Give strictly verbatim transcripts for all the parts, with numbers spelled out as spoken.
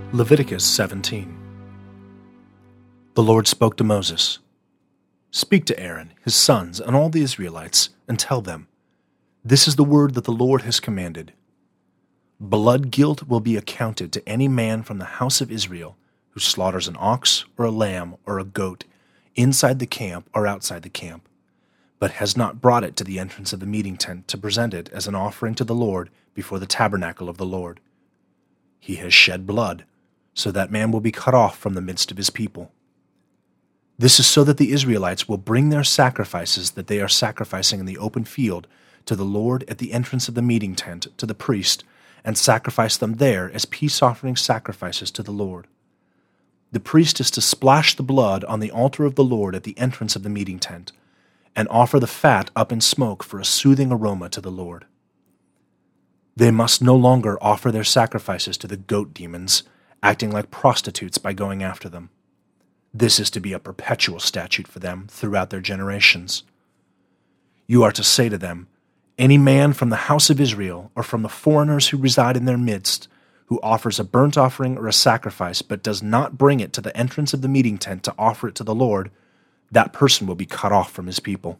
Leviticus seventeen. The Lord spoke to Moses, "Speak to Aaron, his sons, and all the Israelites, and tell them, this is the word that the Lord has commanded. Blood guilt will be accounted to any man from the house of Israel who slaughters an ox or a lamb or a goat inside the camp or outside the camp, but has not brought it to the entrance of the meeting tent to present it as an offering to the Lord before the tabernacle of the Lord. He has shed blood, so that man will be cut off from the midst of his people. This is so that the Israelites will bring their sacrifices that they are sacrificing in the open field to the Lord at the entrance of the meeting tent to the priest, and sacrifice them there as peace offering sacrifices to the Lord. The priest is to splash the blood on the altar of the Lord at the entrance of the meeting tent, and offer the fat up in smoke for a soothing aroma to the Lord. They must no longer offer their sacrifices to the goat demons, acting like prostitutes by going after them. This is to be a perpetual statute for them throughout their generations. You are to say to them, any man from the house of Israel or from the foreigners who reside in their midst, who offers a burnt offering or a sacrifice but does not bring it to the entrance of the meeting tent to offer it to the Lord, that person will be cut off from his people.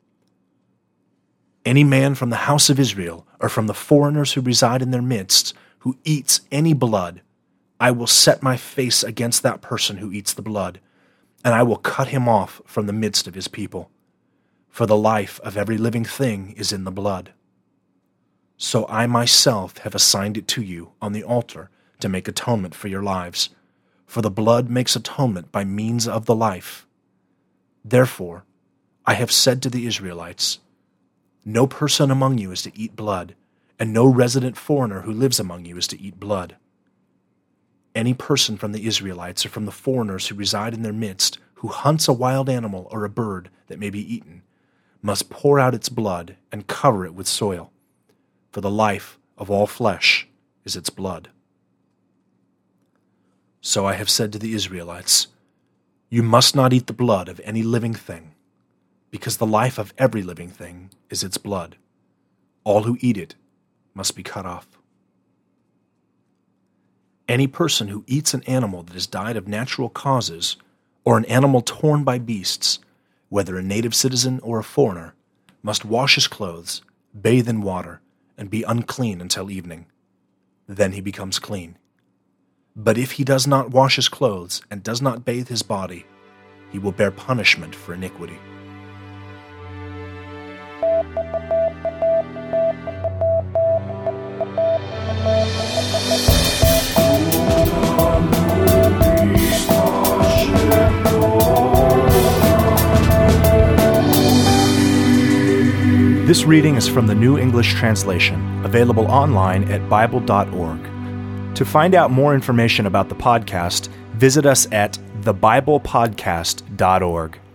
Any man from the house of Israel or from the foreigners who reside in their midst, who eats any blood, I will set my face against that person who eats the blood, and I will cut him off from the midst of his people. For the life of every living thing is in the blood. So I myself have assigned it to you on the altar to make atonement for your lives, for the blood makes atonement by means of the life. Therefore, I have said to the Israelites, no person among you is to eat blood, and no resident foreigner who lives among you is to eat blood. Any person from the Israelites or from the foreigners who reside in their midst, who hunts a wild animal or a bird that may be eaten, must pour out its blood and cover it with soil, for the life of all flesh is its blood. So I have said to the Israelites, you must not eat the blood of any living thing, because the life of every living thing is its blood. All who eat it must be cut off. Any person who eats an animal that has died of natural causes, or an animal torn by beasts, whether a native citizen or a foreigner, must wash his clothes, bathe in water, and be unclean until evening. Then he becomes clean. But if he does not wash his clothes and does not bathe his body, he will bear punishment for iniquity. This reading is from the New English Translation, available online at bible dot org. To find out more information about the podcast, visit us at the bible podcast dot org.